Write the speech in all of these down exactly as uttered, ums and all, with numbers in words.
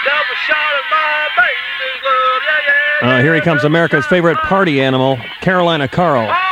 Double shot of my baby's love. Yeah, yeah, Uh, yeah. here he comes, America's favorite party animal, Carolina Carl. Party!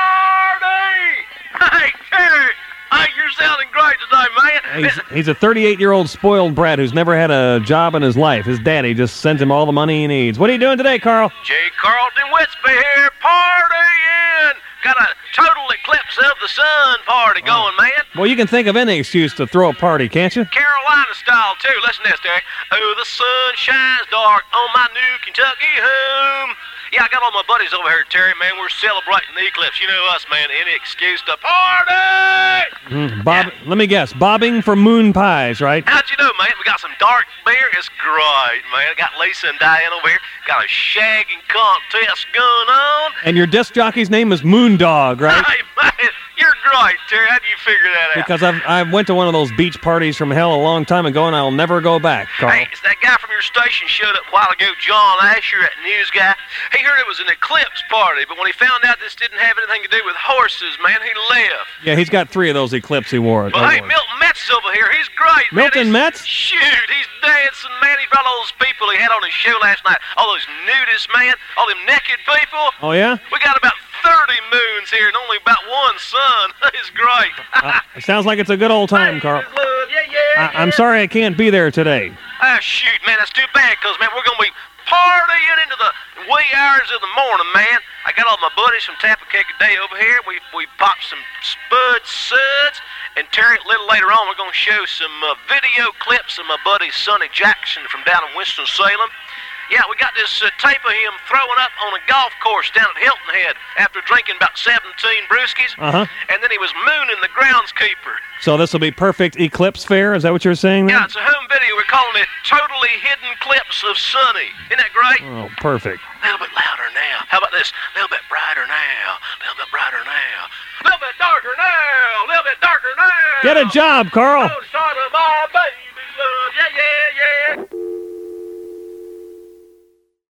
Hey, Terry. Hey, you're sounding great today, man. He's, he's a thirty-eight-year-old spoiled brat who's never had a job in his life. His daddy just sends him all the money he needs. What are you doing today, Carl? J. Carlton Whitby here, partying. Got a total eclipse of the sun party going, man. Well, you can think of any excuse to throw a party, can't you? Carolina style, too. Listen to this, Terry. Oh, the sun shines dark on my new Kentucky home. Yeah, I got all my buddies over here, Terry, man. We're celebrating the eclipse. You know us, man. Any excuse to party. Mm, Bob, yeah. Let me guess. Bobbing for moon pies, right? How'd you know, man? We got some dark beer. It's great, man. Got Lisa and Diane over here. Got a shagging contest going on. And your disc jockey's name is Moondog, right? Hey, man, you're great, Terry. How'd you figure that out? Because I've, I went to one of those beach parties from hell a long time ago, and I'll never go back, Carl. Hey, it's that guy from your station showed up a while ago, John Asher, that news guy. He heard it was an eclipse party, but when he found out this didn't have anything to do with horses, man, he left. Yeah, he's got three of those Eclipse awards. Well, hey, Milton Metz is over here. He's great, Milton man. Metz? Shoot, he's dancing, man. He brought all those people he had on his show last night. All those nudists, man. All them naked people. Oh, yeah? We got about thirty moons here and only about one sun. It's great. uh, it sounds like it's a good old time, Carl. Yeah, yeah, I, I'm sorry I can't be there today. Ah, shoot, man, that's too bad, because, man, we're going to be partying into the wee hours of the morning, man. I got all my buddies from Tappacaca Day over here. We we popped some Spud Suds, and Terry, a little later on, we're going to show some uh, video clips of my buddy Sonny Jackson from down in Winston-Salem. Yeah, we got this uh, tape of him throwing up on a golf course down at Hilton Head after drinking about seventeen brewskis, uh-huh. and then he was mooning the groundskeeper. So this will be perfect eclipse fare? Is that what you're saying there? Yeah, it's a home video. We're calling it Totally Hidden Clips of Sonny. Isn't that great? Oh, perfect. A little bit louder now. How about this? A little bit brighter now. A little bit brighter now. A little bit darker now. A little bit darker now. Get a job, Carl. Oh, son of my baby.